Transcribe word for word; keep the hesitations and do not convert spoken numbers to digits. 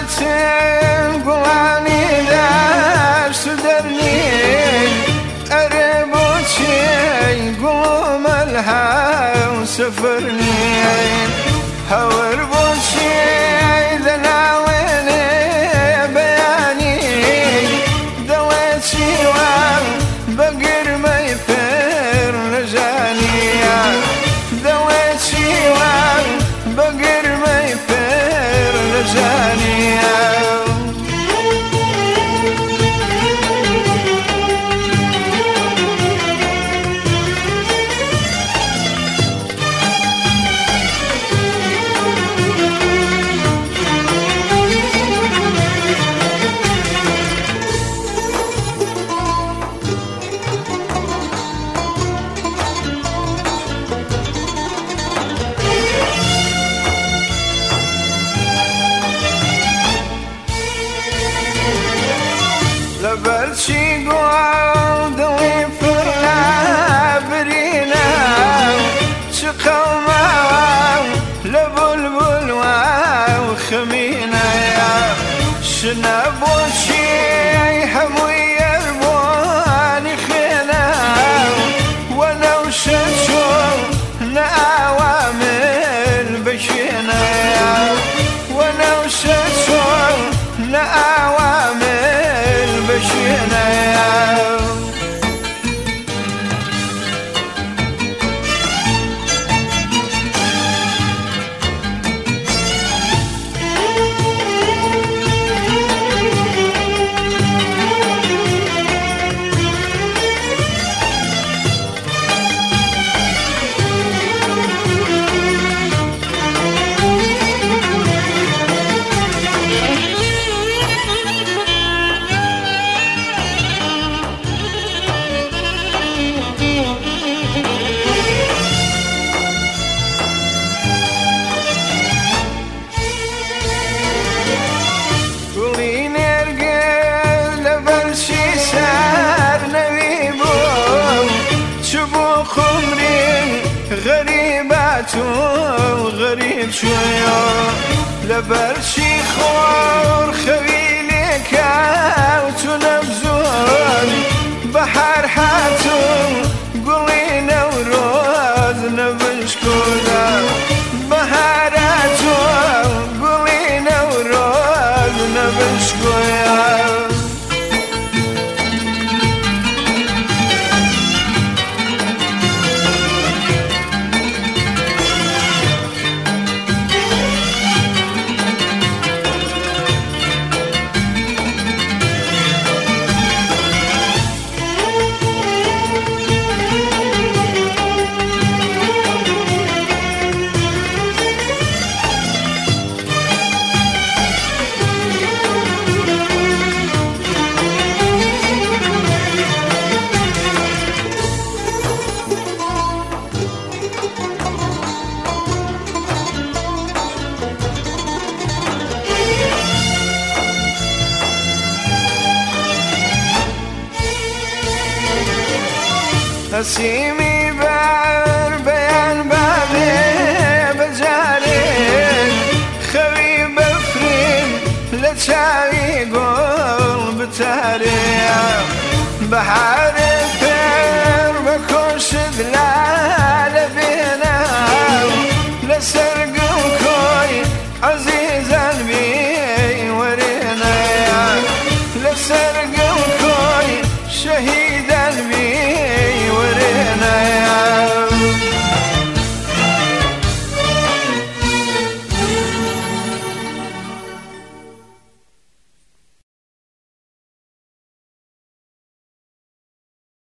چن گوانی داشت درنی اره بوچی گوم الهاو سفرنی هور بوچی دناوینی بیانی دویچی وان بگر می پر نجانی دویچی وان بگر می پر نجانی لبرشي قواد ويفرنا برينا شقوما لبلبل وخمينا شنب وشي حموي يربوني خينا ولو ششو نعوامل بشينا ولو ششو نعوامل بشينا غريبات وغريب شوية لبرشي خور خويلك وتنبزون بحر حاتو قلينا وروز نبشكونا بحراتو قلينا وروز نبشكونا نسيمي بار بيان بابي بجارين خوي بفرين لتشاوي قول بتاريخ بحار